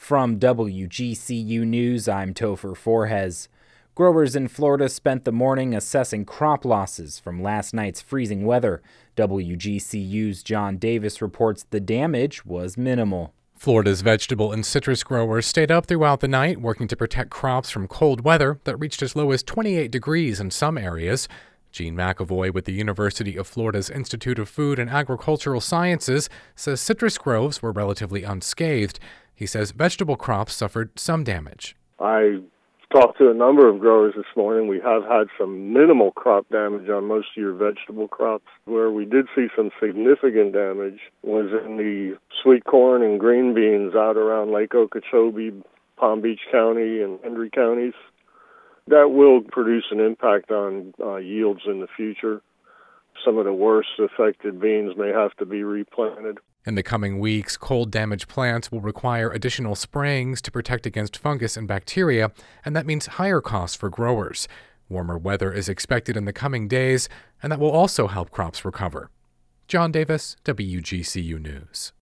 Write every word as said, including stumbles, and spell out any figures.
From W G C U News, I'm Topher Forhes. Growers in Florida spent the morning assessing crop losses from last night's freezing weather. W G C U's John Davis reports the damage was minimal. Florida's vegetable and citrus growers stayed up throughout the night, working to protect crops from cold weather that reached as low as twenty-eight degrees in some areas. Gene McAvoy with the University of Florida's Institute of Food and Agricultural Sciences says citrus groves were relatively unscathed. He says vegetable crops suffered some damage. I talked to a number of growers this morning. We have had some minimal crop damage on most of your vegetable crops. Where we did see some significant damage was in the sweet corn and green beans out around Lake Okeechobee, Palm Beach County, and Hendry counties. That will produce an impact on uh, yields in the future. Some of the worst affected beans may have to be replanted. In the coming weeks, cold-damaged plants will require additional sprayings to protect against fungus and bacteria, and that means higher costs for growers. Warmer weather is expected in the coming days, and that will also help crops recover. John Davis, W G C U News.